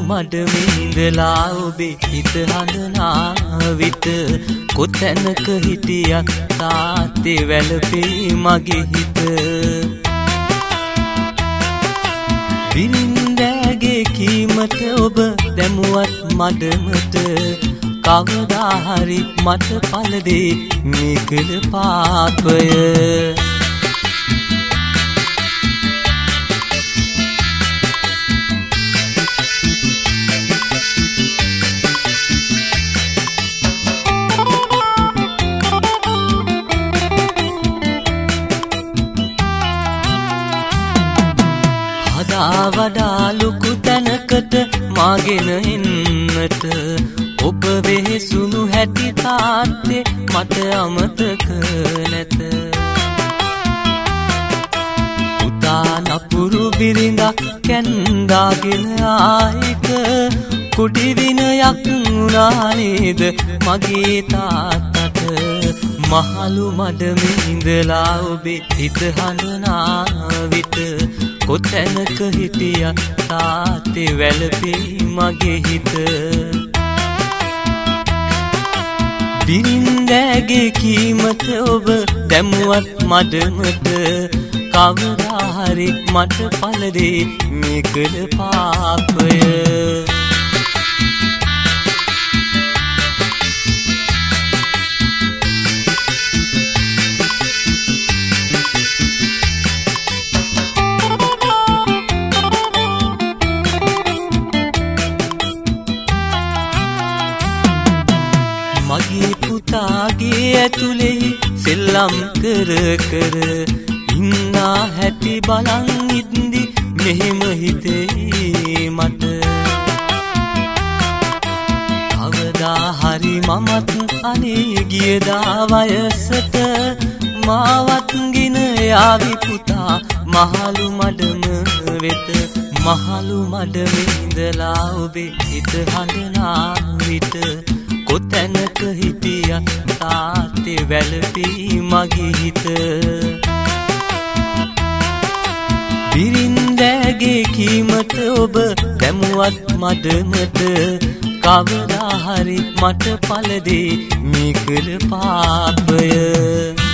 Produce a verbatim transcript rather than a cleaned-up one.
මඩමින්දලා ඔබේ හිත හඳනා විට කොතැනක හිටියත් තාත්තේ වැළපේ මගේ හිත බිරින්දෑගේ කීමට ඔබ දැමුවත් මඩමට කවදා හරි මට පළදේ මේ කළ පාපය වඩා ලොකු තැනකට මාගෙන එන්නට ඔබ වෙහෙසුණු හැටි තාත්තේ මට අමතක නැත පුතා නපුරු බිරිඳක් කැන්දාගෙන ආයක කුඩි විනයක් වුණා නේද මගේ තාත්තට මහලු මඩමින්දලා ඔබේ හිත හඳනා විට කොතැනක හිටියත් තාත්තේ වැළපේ මගේ හිත බිරින්දෑගේ කීමට ඔබ දැමුවත් මඩමට කවදා හරි මට පළදේ මේ කළ පාපය මගේ පුතාගේ ඇතුලේ සෙල්ලම් කර කර ඉන්නා හැටි බලන් ඉද්දි මෙහෙම හිතේ මට කවදා හරි මමත් අනේ ගියදා වයසට මාවත් ගෙන යාවි පුතා මහලු මඩම වෙත මහලු මඩමින්දලා ඔබේ හිත හඳනා විට කොතැනක හිටියත් තාත්තේ වැළපී මගේ හිත බිරින්දෑගේ කීමට ඔබ දැමුවත් මඩමට කවදා හරි මට පළදේ මේ කළ පාපය